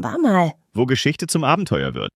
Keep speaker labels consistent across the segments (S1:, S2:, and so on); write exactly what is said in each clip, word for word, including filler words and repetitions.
S1: War mal.
S2: Wo Geschichte zum Abenteuer wird.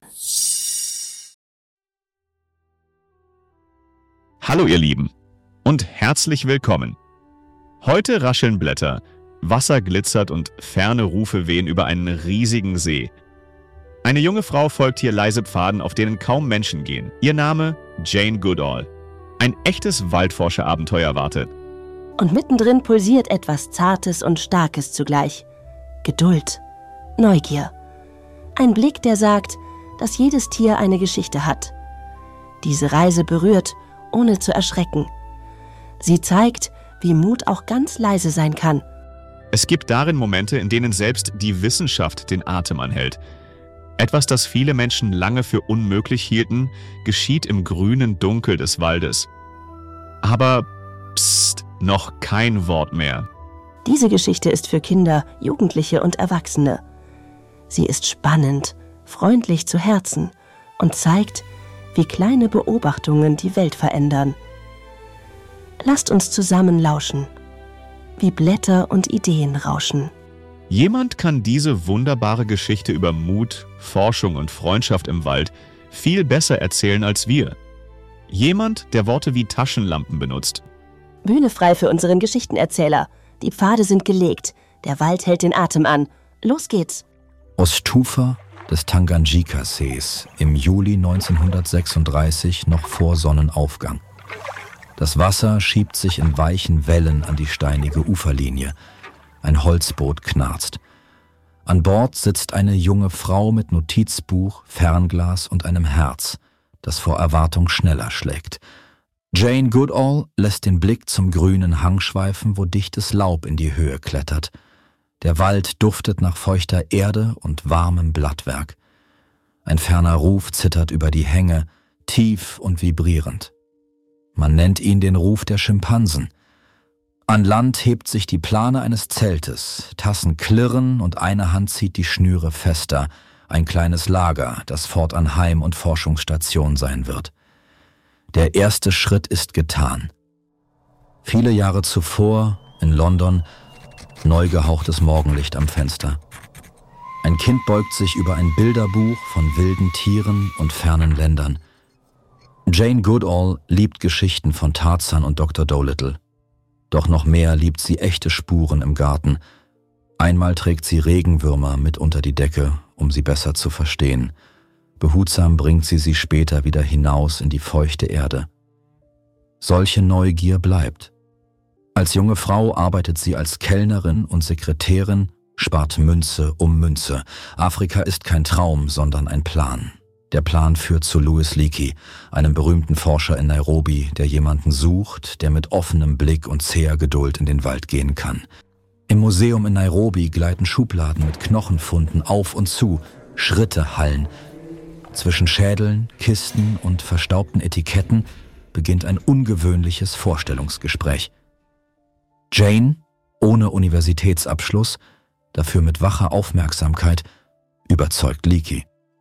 S2: Hallo ihr Lieben und herzlich willkommen. Heute rascheln Blätter, Wasser glitzert und ferne Rufe wehen über einen riesigen See. Eine junge Frau folgt hier leise Pfaden, auf denen kaum Menschen gehen. Ihr Name Jane Goodall. Ein echtes Waldforscher-Abenteuer wartet.
S1: Und mittendrin pulsiert etwas Zartes und Starkes zugleich. Geduld, Neugier. Ein Blick, der sagt, dass jedes Tier eine Geschichte hat. Diese Reise berührt, ohne zu erschrecken. Sie zeigt, wie Mut auch ganz leise sein kann.
S2: Es gibt darin Momente, in denen selbst die Wissenschaft den Atem anhält. Etwas, das viele Menschen lange für unmöglich hielten, geschieht im grünen Dunkel des Waldes. Aber psst, noch kein Wort mehr.
S1: Diese Geschichte ist für Kinder, Jugendliche und Erwachsene. Sie ist spannend, freundlich zu Herzen und zeigt, wie kleine Beobachtungen die Welt verändern. Lasst uns zusammen lauschen, wie Blätter und Ideen rauschen.
S2: Jemand kann diese wunderbare Geschichte über Mut, Forschung und Freundschaft im Wald viel besser erzählen als wir. Jemand, der Worte wie Taschenlampen benutzt.
S1: Bühne frei für unseren Geschichtenerzähler. Die Pfade sind gelegt, der Wald hält den Atem an. Los geht's!
S3: Ostufer des Tanganjika-Sees im Juli neunzehnhundertsechsunddreißig, noch vor Sonnenaufgang. Das Wasser schiebt sich in weichen Wellen an die steinige Uferlinie. Ein Holzboot knarzt. An Bord sitzt eine junge Frau mit Notizbuch, Fernglas und einem Herz, das vor Erwartung schneller schlägt. Jane Goodall lässt den Blick zum grünen Hang schweifen, wo dichtes Laub in die Höhe klettert. Der Wald duftet nach feuchter Erde und warmem Blattwerk. Ein ferner Ruf zittert über die Hänge, tief und vibrierend. Man nennt ihn den Ruf der Schimpansen. An Land hebt sich die Plane eines Zeltes, Tassen klirren und eine Hand zieht die Schnüre fester, ein kleines Lager, das fortan Heim- und Forschungsstation sein wird. Der erste Schritt ist getan. Viele Jahre zuvor, in London, neu gehauchtes Morgenlicht am Fenster. Ein Kind beugt sich über ein Bilderbuch von wilden Tieren und fernen Ländern. Jane Goodall liebt Geschichten von Tarzan und Doktor Dolittle. Doch noch mehr liebt sie echte Spuren im Garten. Einmal trägt sie Regenwürmer mit unter die Decke, um sie besser zu verstehen. Behutsam bringt sie sie später wieder hinaus in die feuchte Erde. Solche Neugier bleibt. Als junge Frau arbeitet sie als Kellnerin und Sekretärin, spart Münze um Münze. Afrika ist kein Traum, sondern ein Plan. Der Plan führt zu Louis Leakey, einem berühmten Forscher in Nairobi, der jemanden sucht, der mit offenem Blick und zäher Geduld in den Wald gehen kann. Im Museum in Nairobi gleiten Schubladen mit Knochenfunden auf und zu, Schritte hallen. Zwischen Schädeln, Kisten und verstaubten Etiketten beginnt ein ungewöhnliches Vorstellungsgespräch. Jane, ohne Universitätsabschluss, dafür mit wacher Aufmerksamkeit, überzeugt Leakey.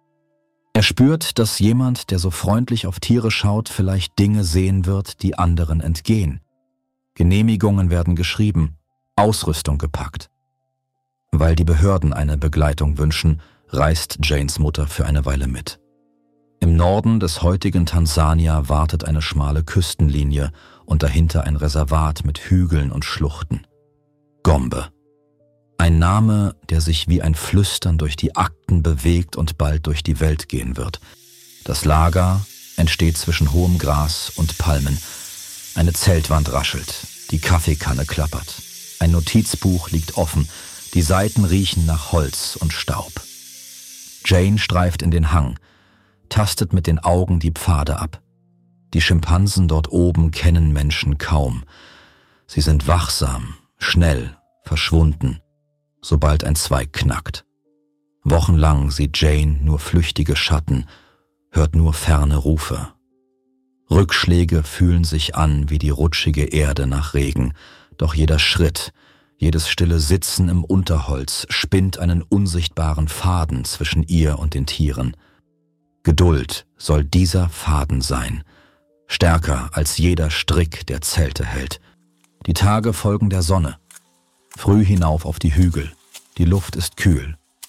S3: Er spürt, dass jemand, der so freundlich auf Tiere schaut, vielleicht Dinge sehen wird, die anderen entgehen. Genehmigungen werden geschrieben, Ausrüstung gepackt. Weil die Behörden eine Begleitung wünschen, reist Janes Mutter für eine Weile mit. Im Norden des heutigen Tansania wartet eine schmale Küstenlinie und dahinter ein Reservat mit Hügeln und Schluchten. Gombe. Ein Name, der sich wie ein Flüstern durch die Akten bewegt und bald durch die Welt gehen wird. Das Lager entsteht zwischen hohem Gras und Palmen. Eine Zeltwand raschelt, die Kaffeekanne klappert. Ein Notizbuch liegt offen, die Seiten riechen nach Holz und Staub. Jane streift in den Hang, tastet mit den Augen die Pfade ab. Die Schimpansen dort oben kennen Menschen kaum. Sie sind wachsam, schnell, verschwunden, sobald ein Zweig knackt. Wochenlang sieht Jane nur flüchtige Schatten, hört nur ferne Rufe. Rückschläge fühlen sich an wie die rutschige Erde nach Regen, doch jeder Schritt, jedes stille Sitzen im Unterholz spinnt einen unsichtbaren Faden zwischen ihr und den Tieren. Geduld soll dieser Faden sein, stärker als jeder Strick, der Zelte hält. Die Tage folgen der Sonne. Früh hinauf auf die Hügel. Die Luft ist kühl,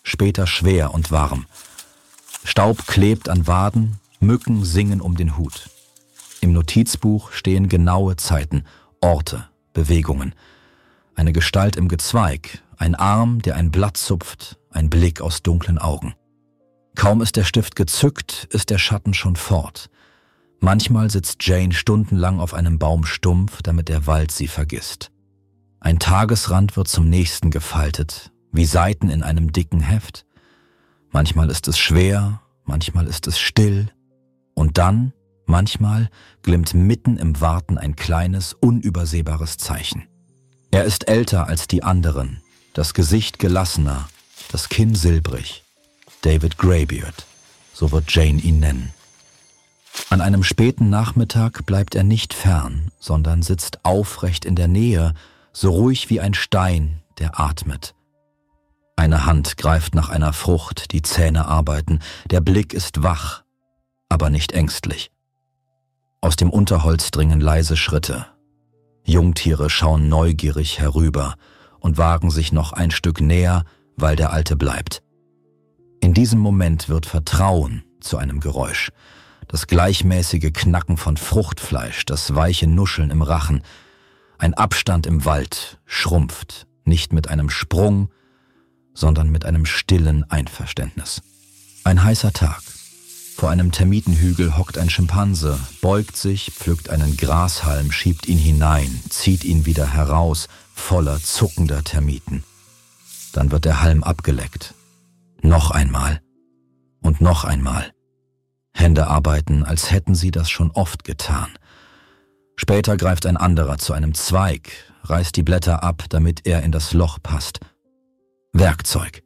S3: später schwer und warm. Staub klebt an Waden, Mücken singen um den Hut. Im Notizbuch stehen genaue Zeiten, Orte, Bewegungen. Eine Gestalt im Gezweig, ein Arm, der ein Blatt zupft, ein Blick aus dunklen Augen. Kaum ist der Stift gezückt, ist der Schatten schon fort. Manchmal sitzt Jane stundenlang auf einem Baum stumpf, damit der Wald sie vergisst. Ein Tagesrand wird zum nächsten gefaltet, wie Seiten in einem dicken Heft. Manchmal ist es schwer, manchmal ist es still. Und dann, manchmal, glimmt mitten im Warten ein kleines, unübersehbares Zeichen. Er ist älter als die anderen, das Gesicht gelassener, das Kinn silbrig. David Greybeard, so wird Jane ihn nennen. An einem späten Nachmittag bleibt er nicht fern, sondern sitzt aufrecht in der Nähe, so ruhig wie ein Stein, der atmet. Eine Hand greift nach einer Frucht, die Zähne arbeiten, der Blick ist wach, aber nicht ängstlich. Aus dem Unterholz dringen leise Schritte. Jungtiere schauen neugierig herüber und wagen sich noch ein Stück näher, weil der Alte bleibt. In diesem Moment wird Vertrauen zu einem Geräusch. Das gleichmäßige Knacken von Fruchtfleisch, das weiche Nuscheln im Rachen. Ein Abstand im Wald schrumpft, nicht mit einem Sprung, sondern mit einem stillen Einverständnis. Ein heißer Tag. Vor einem Termitenhügel hockt ein Schimpanse, beugt sich, pflückt einen Grashalm, schiebt ihn hinein, zieht ihn wieder heraus, voller zuckender Termiten. Dann wird der Halm abgeleckt. Noch einmal und noch einmal. Hände arbeiten, als hätten sie das schon oft getan. Später greift ein anderer zu einem Zweig, reißt die Blätter ab, damit er in das Loch passt. Werkzeug.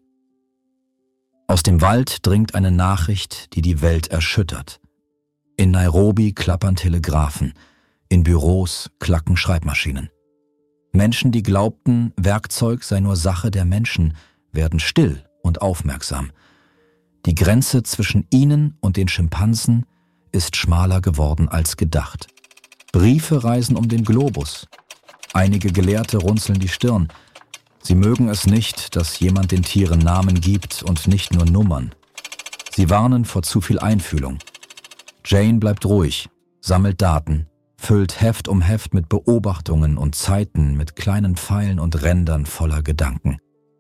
S3: Aus dem Wald dringt eine Nachricht, die die Welt erschüttert. In Nairobi klappern Telegraphen, in Büros klacken Schreibmaschinen. Menschen, die glaubten, Werkzeug sei nur Sache der Menschen, werden still und aufmerksam. Die Grenze zwischen ihnen und den Schimpansen ist schmaler geworden als gedacht. Briefe reisen um den Globus. Einige Gelehrte runzeln die Stirn. Sie mögen es nicht, dass jemand den Tieren Namen gibt und nicht nur Nummern. Sie warnen vor zu viel Einfühlung. Jane bleibt ruhig, sammelt Daten, füllt Heft um Heft mit Beobachtungen und Zeiten mit kleinen Pfeilen und Rändern voller Gedanken.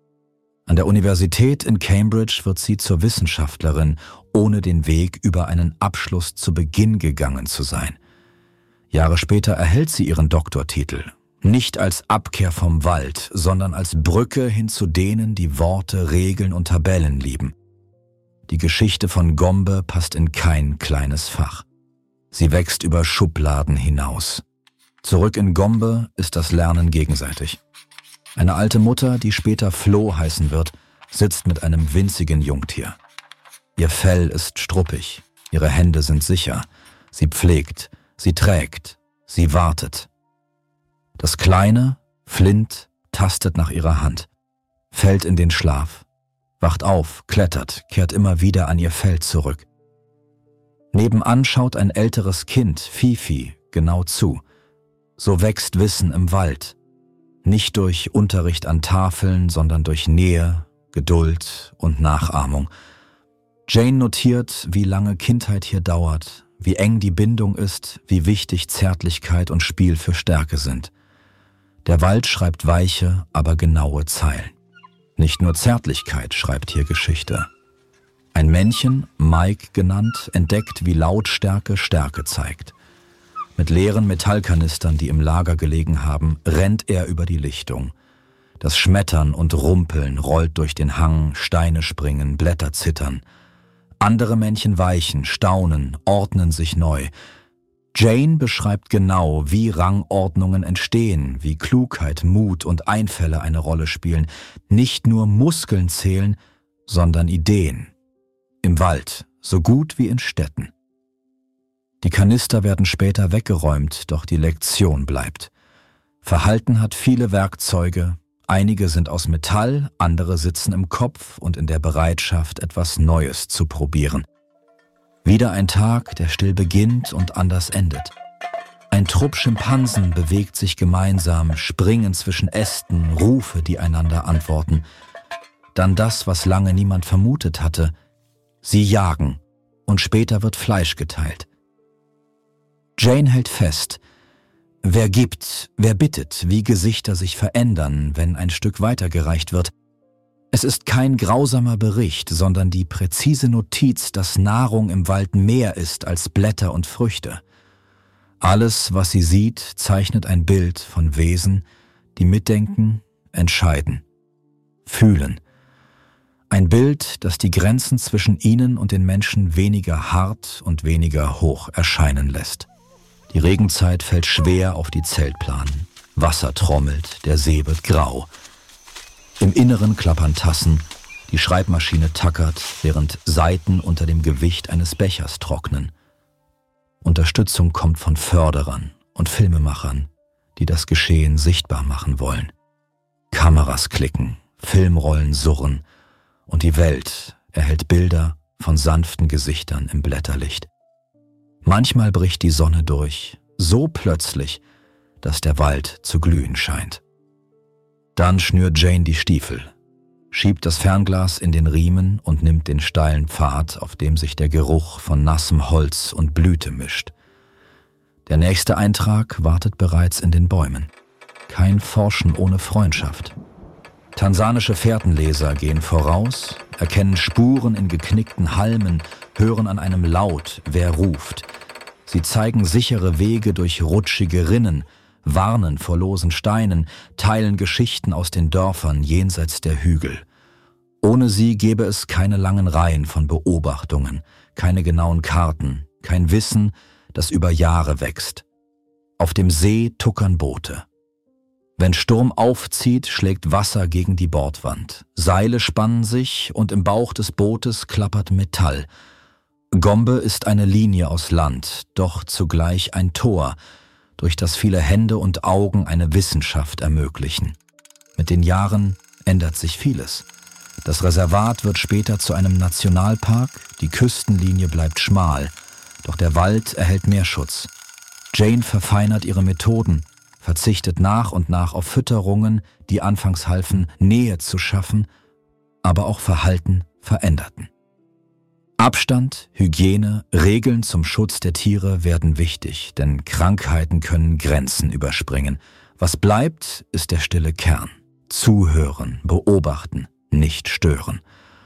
S3: An der Universität in Cambridge wird sie zur Wissenschaftlerin, ohne den Weg über einen Abschluss zu Beginn gegangen zu sein. Jahre später erhält sie ihren Doktortitel, nicht als Abkehr vom Wald, sondern als Brücke hin zu denen, die Worte, Regeln und Tabellen lieben. Die Geschichte von Gombe passt in kein kleines Fach. Sie wächst über Schubladen hinaus. Zurück in Gombe ist das Lernen gegenseitig. Eine alte Mutter, die später Flo heißen wird, sitzt mit einem winzigen Jungtier. Ihr Fell ist struppig, ihre Hände sind sicher. Sie pflegt, sie trägt, sie wartet. Das Kleine, Flint, tastet nach ihrer Hand, fällt in den Schlaf, wacht auf, klettert, kehrt immer wieder an ihr Fell zurück. Nebenan schaut ein älteres Kind, Fifi, genau zu. So wächst Wissen im Wald. Nicht durch Unterricht an Tafeln, sondern durch Nähe, Geduld und Nachahmung. Jane notiert, wie lange Kindheit hier dauert, wie eng die Bindung ist, wie wichtig Zärtlichkeit und Spiel für Stärke sind. Der Wald schreibt weiche, aber genaue Zeilen. Nicht nur Zärtlichkeit schreibt hier Geschichte. Ein Männchen, Mike genannt, entdeckt, wie Lautstärke Stärke zeigt. Mit leeren Metallkanistern, die im Lager gelegen haben, rennt er über die Lichtung. Das Schmettern und Rumpeln rollt durch den Hang, Steine springen, Blätter zittern. Andere Männchen weichen, staunen, ordnen sich neu. Jane beschreibt genau, wie Rangordnungen entstehen, wie Klugheit, Mut und Einfälle eine Rolle spielen. Nicht nur Muskeln zählen, sondern Ideen. Im Wald, so gut wie in Städten. Die Kanister werden später weggeräumt, doch die Lektion bleibt. Verhalten hat viele Werkzeuge, einige sind aus Metall, andere sitzen im Kopf und in der Bereitschaft, etwas Neues zu probieren. Wieder ein Tag, der still beginnt und anders endet. Ein Trupp Schimpansen bewegt sich gemeinsam, springen zwischen Ästen, Rufe, die einander antworten. Dann das, was lange niemand vermutet hatte. Sie jagen und später wird Fleisch geteilt. Jane hält fest. Wer gibt, wer bittet, wie Gesichter sich verändern, wenn ein Stück weitergereicht wird. Es ist kein grausamer Bericht, sondern die präzise Notiz, dass Nahrung im Wald mehr ist als Blätter und Früchte. Alles, was sie sieht, zeichnet ein Bild von Wesen, die mitdenken, entscheiden, fühlen. Ein Bild, das die Grenzen zwischen ihnen und den Menschen weniger hart und weniger hoch erscheinen lässt. Die Regenzeit fällt schwer auf die Zeltplanen. Wasser trommelt, der See wird grau. Im Inneren klappern Tassen, die Schreibmaschine tackert, während Seiten unter dem Gewicht eines Bechers trocknen. Unterstützung kommt von Förderern und Filmemachern, die das Geschehen sichtbar machen wollen. Kameras klicken, Filmrollen surren und die Welt erhält Bilder von sanften Gesichtern im Blätterlicht. Manchmal bricht die Sonne durch, so plötzlich, dass der Wald zu glühen scheint. Dann schnürt Jane die Stiefel, schiebt das Fernglas in den Riemen und nimmt den steilen Pfad, auf dem sich der Geruch von nassem Holz und Blüte mischt. Der nächste Eintrag wartet bereits in den Bäumen. Kein Forschen ohne Freundschaft. Tansanische Fährtenleser gehen voraus, erkennen Spuren in geknickten Halmen, hören an einem Laut, wer ruft. Sie zeigen sichere Wege durch rutschige Rinnen, warnen vor losen Steinen, teilen Geschichten aus den Dörfern jenseits der Hügel. Ohne sie gäbe es keine langen Reihen von Beobachtungen, keine genauen Karten, kein Wissen, das über Jahre wächst. Auf dem See tuckern Boote. Wenn Sturm aufzieht, schlägt Wasser gegen die Bordwand. Seile spannen sich und im Bauch des Bootes klappert Metall. Gombe ist eine Linie aus Land, doch zugleich ein Tor, durch das viele Hände und Augen eine Wissenschaft ermöglichen. Mit den Jahren ändert sich vieles. Das Reservat wird später zu einem Nationalpark, die Küstenlinie bleibt schmal, doch der Wald erhält mehr Schutz. Jane verfeinert ihre Methoden, verzichtet nach und nach auf Fütterungen, die anfangs halfen, Nähe zu schaffen, aber auch Verhalten veränderten. Abstand, Hygiene, Regeln zum Schutz der Tiere werden wichtig, denn Krankheiten können Grenzen überspringen. Was bleibt, ist der stille Kern. Zuhören, beobachten, nicht stören.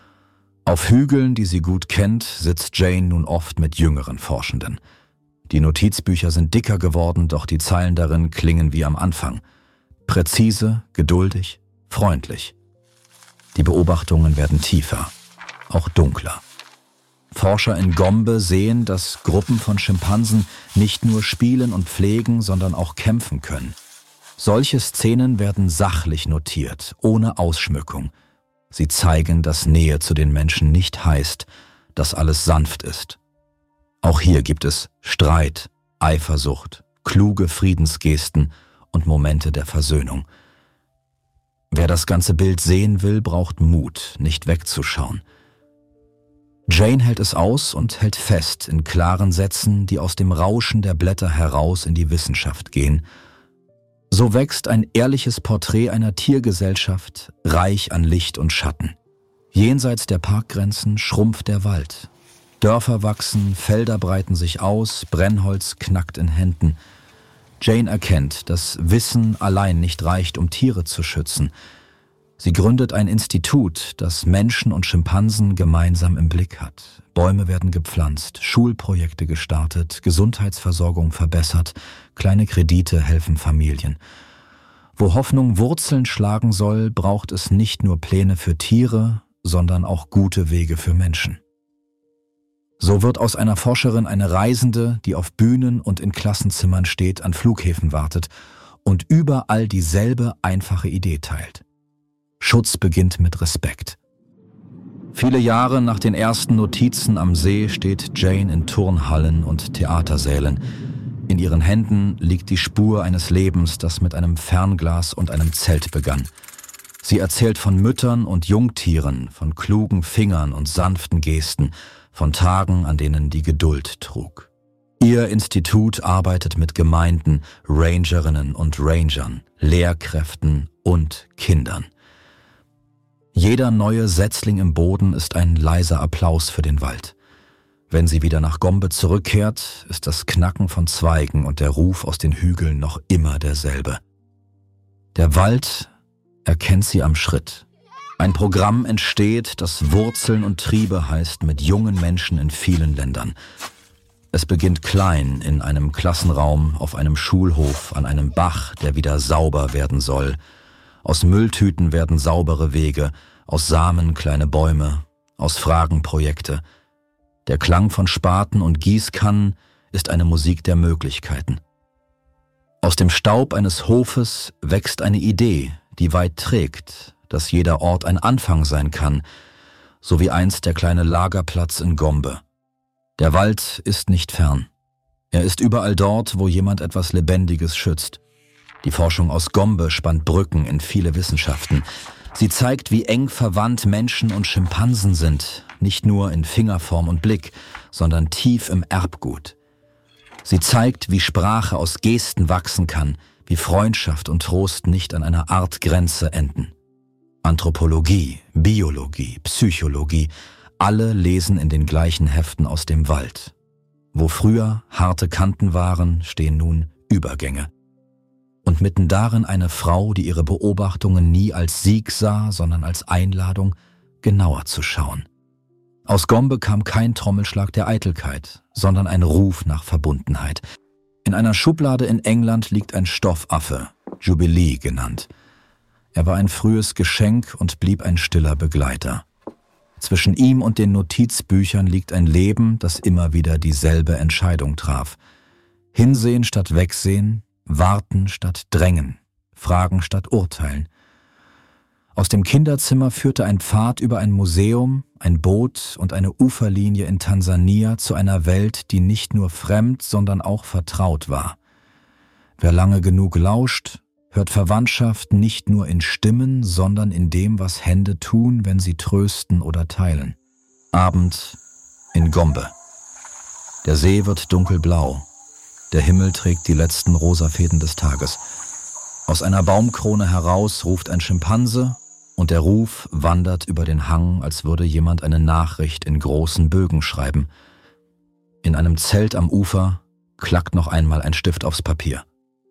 S3: Auf Hügeln, die sie gut kennt, sitzt Jane nun oft mit jüngeren Forschenden. Die Notizbücher sind dicker geworden, doch die Zeilen darin klingen wie am Anfang. Präzise, geduldig, freundlich. Die Beobachtungen werden tiefer, auch dunkler. Forscher in Gombe sehen, dass Gruppen von Schimpansen nicht nur spielen und pflegen, sondern auch kämpfen können. Solche Szenen werden sachlich notiert, ohne Ausschmückung. Sie zeigen, dass Nähe zu den Menschen nicht heißt, dass alles sanft ist. Auch hier gibt es Streit, Eifersucht, kluge Friedensgesten und Momente der Versöhnung. Wer das ganze Bild sehen will, braucht Mut, nicht wegzuschauen. Jane hält es aus und hält fest in klaren Sätzen, die aus dem Rauschen der Blätter heraus in die Wissenschaft gehen. So wächst ein ehrliches Porträt einer Tiergesellschaft, reich an Licht und Schatten. Jenseits der Parkgrenzen schrumpft der Wald. Dörfer wachsen, Felder breiten sich aus, Brennholz knackt in Händen. Jane erkennt, dass Wissen allein nicht reicht, um Tiere zu schützen. Sie gründet ein Institut, das Menschen und Schimpansen gemeinsam im Blick hat. Bäume werden gepflanzt, Schulprojekte gestartet, Gesundheitsversorgung verbessert, kleine Kredite helfen Familien. Wo Hoffnung Wurzeln schlagen soll, braucht es nicht nur Pläne für Tiere, sondern auch gute Wege für Menschen. So wird aus einer Forscherin eine Reisende, die auf Bühnen und in Klassenzimmern steht, an Flughäfen wartet und überall dieselbe einfache Idee teilt. Schutz beginnt mit Respekt. Viele Jahre nach den ersten Notizen am See steht Jane in Turnhallen und Theatersälen. In ihren Händen liegt die Spur eines Lebens, das mit einem Fernglas und einem Zelt begann. Sie erzählt von Müttern und Jungtieren, von klugen Fingern und sanften Gesten, von Tagen, an denen die Geduld trug. Ihr Institut arbeitet mit Gemeinden, Rangerinnen und Rangern, Lehrkräften und Kindern. Jeder neue Setzling im Boden ist ein leiser Applaus für den Wald. Wenn sie wieder nach Gombe zurückkehrt, ist das Knacken von Zweigen und der Ruf aus den Hügeln noch immer derselbe. Der Wald erkennt sie am Schritt. Ein Programm entsteht, das Wurzeln und Triebe heißt, mit jungen Menschen in vielen Ländern. Es beginnt klein in einem Klassenraum, auf einem Schulhof, an einem Bach, der wieder sauber werden soll. Aus Mülltüten werden saubere Wege, aus Samen kleine Bäume, aus Fragen Projekte. Der Klang von Spaten und Gießkannen ist eine Musik der Möglichkeiten. Aus dem Staub eines Hofes wächst eine Idee, die weit trägt, dass jeder Ort ein Anfang sein kann, so wie einst der kleine Lagerplatz in Gombe. Der Wald ist nicht fern. Er ist überall dort, wo jemand etwas Lebendiges schützt. Die Forschung aus Gombe spannt Brücken in viele Wissenschaften. Sie zeigt, wie eng verwandt Menschen und Schimpansen sind, nicht nur in Fingerform und Blick, sondern tief im Erbgut. Sie zeigt, wie Sprache aus Gesten wachsen kann, wie Freundschaft und Trost nicht an einer Artgrenze enden. Anthropologie, Biologie, Psychologie, alle lesen in den gleichen Heften aus dem Wald. Wo früher harte Kanten waren, stehen nun Übergänge. Und mitten darin eine Frau, die ihre Beobachtungen nie als Sieg sah, sondern als Einladung, genauer zu schauen. Aus Gombe kam kein Trommelschlag der Eitelkeit, sondern ein Ruf nach Verbundenheit. In einer Schublade in England liegt ein Stoffaffe, Jubilee genannt. Er war ein frühes Geschenk und blieb ein stiller Begleiter. Zwischen ihm und den Notizbüchern liegt ein Leben, das immer wieder dieselbe Entscheidung traf. Hinsehen statt Wegsehen, warten statt drängen, fragen statt urteilen. Aus dem Kinderzimmer führte ein Pfad über ein Museum, ein Boot und eine Uferlinie in Tansania zu einer Welt, die nicht nur fremd, sondern auch vertraut war. Wer lange genug lauscht, hört Verwandtschaft nicht nur in Stimmen, sondern in dem, was Hände tun, wenn sie trösten oder teilen. Abend in Gombe. Der See wird dunkelblau. Der Himmel trägt die letzten rosa Fäden des Tages. Aus einer Baumkrone heraus ruft ein Schimpanse und der Ruf wandert über den Hang, als würde jemand eine Nachricht in großen Bögen schreiben. In einem Zelt am Ufer klackt noch einmal ein Stift aufs Papier.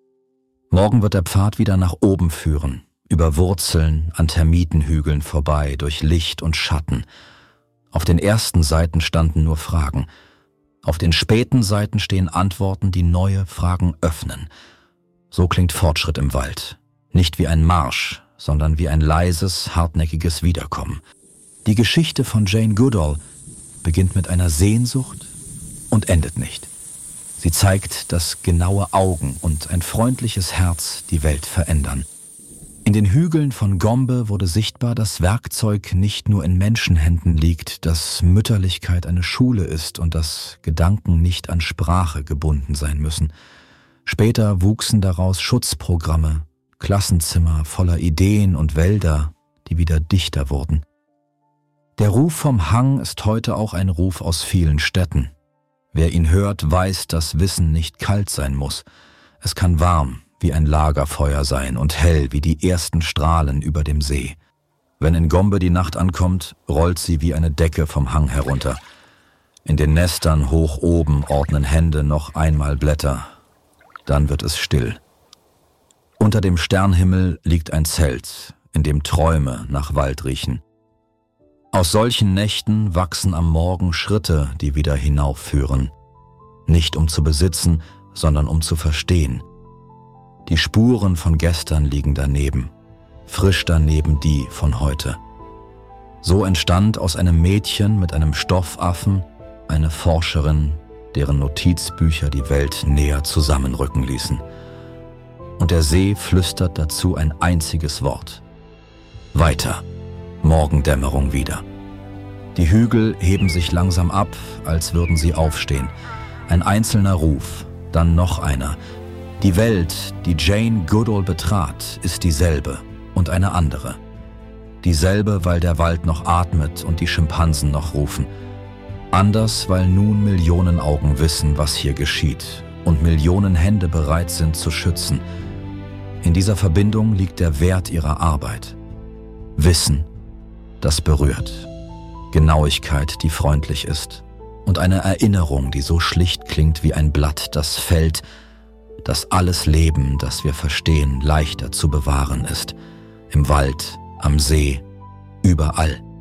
S3: Morgen wird der Pfad wieder nach oben führen, über Wurzeln, an Termitenhügeln vorbei, durch Licht und Schatten. Auf den ersten Seiten standen nur Fragen. Auf den späten Seiten stehen Antworten, die neue Fragen öffnen. So klingt Fortschritt im Wald. Nicht wie ein Marsch, sondern wie ein leises, hartnäckiges Wiederkommen. Die Geschichte von Jane Goodall beginnt mit einer Sehnsucht und endet nicht. Sie zeigt, dass genaue Augen und ein freundliches Herz die Welt verändern. In den Hügeln von Gombe wurde sichtbar, dass Werkzeug nicht nur in Menschenhänden liegt, dass Mütterlichkeit eine Schule ist und dass Gedanken nicht an Sprache gebunden sein müssen. Später wuchsen daraus Schutzprogramme, Klassenzimmer voller Ideen und Wälder, die wieder dichter wurden. Der Ruf vom Hang ist heute auch ein Ruf aus vielen Städten. Wer ihn hört, weiß, dass Wissen nicht kalt sein muss. Es kann warm wie ein Lagerfeuer sein und hell wie die ersten Strahlen über dem See. Wenn in Gombe die Nacht ankommt, rollt sie wie eine Decke vom Hang herunter. In den Nestern hoch oben ordnen Hände noch einmal Blätter. Dann wird es still. Unter dem Sternhimmel liegt ein Zelt, in dem Träume nach Wald riechen. Aus solchen Nächten wachsen am Morgen Schritte, die wieder hinaufführen. Nicht um zu besitzen, sondern um zu verstehen. Die Spuren von gestern liegen daneben, frisch daneben die von heute. So entstand aus einem Mädchen mit einem Stoffaffen eine Forscherin, deren Notizbücher die Welt näher zusammenrücken ließen. Und der See flüstert dazu ein einziges Wort. Weiter. Morgendämmerung wieder. Die Hügel heben sich langsam ab, als würden sie aufstehen. Ein einzelner Ruf, dann noch einer. Die Welt, die Jane Goodall betrat, ist dieselbe und eine andere. Dieselbe, weil der Wald noch atmet und die Schimpansen noch rufen. Anders, weil nun Millionen Augen wissen, was hier geschieht und Millionen Hände bereit sind zu schützen. In dieser Verbindung liegt der Wert ihrer Arbeit. Wissen das berührt. Genauigkeit, die freundlich ist. Und eine Erinnerung, die so schlicht klingt wie ein Blatt, das fällt, dass alles Leben, das wir verstehen, leichter zu bewahren ist. Im Wald, am See, überall.